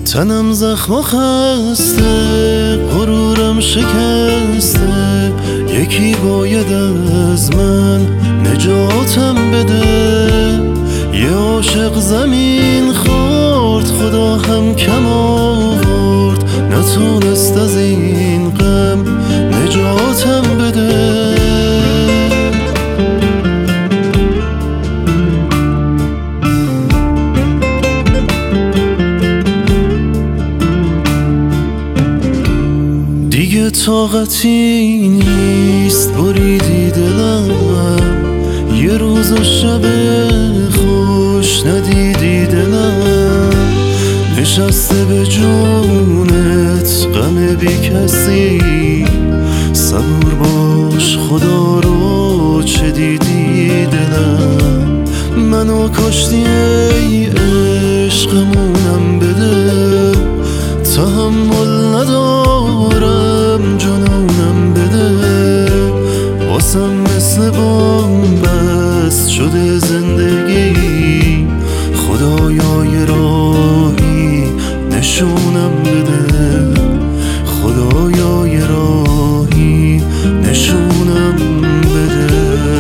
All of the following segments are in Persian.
تنم زخم و خسته، غرورم شکسته، یکی باید از من نجاتم بده. یه عاشق زمین خورد، خدا هم کم آورد، نتونست از این غم نجاتم بده. دیگه طاقتی نیست، بریدی دلم، یه روز و شب خوش ندیدی دلم، نشسته به جونت غم بی کسی. صبور باش خدا رو چه دیدی دلم، منو کشتی ای عشقمونم بده. تحمل ندارم جنونم بده، واسم مثل بنبست شده زندگی. خدایا یه راهی نشونم بده، خدایا یه راهی نشونم بده.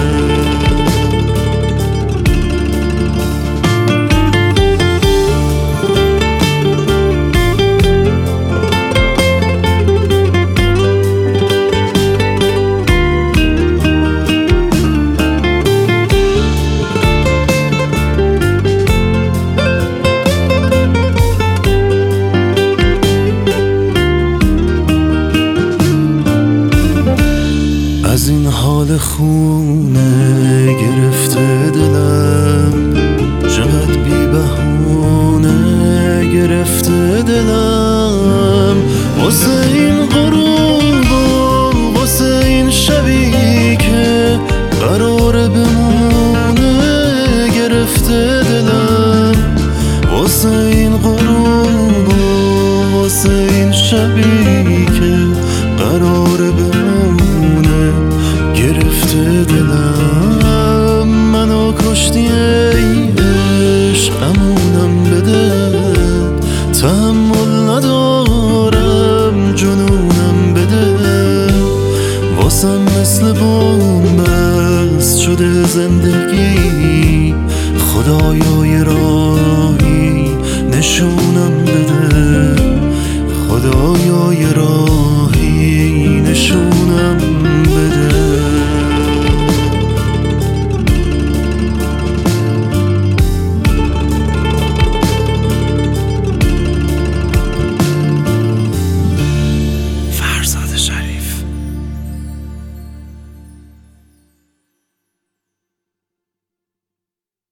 از این حال خونه گرفته دلم، چقدر بی بهونه گرفته دلم. واسه این غروب و واسه این شبی که قراره بمونه گرفته دلم. واسه این غروب و واسه این شبی که قراره بمونه گرفته دلم. منو کشتی ای عشقمونم بده، تحمل ندارم جنونم بده. واسم مثل بنبست شده زندگی. خدایا یه راهی نشونم بده، خدایا یه راهی نشونم بده.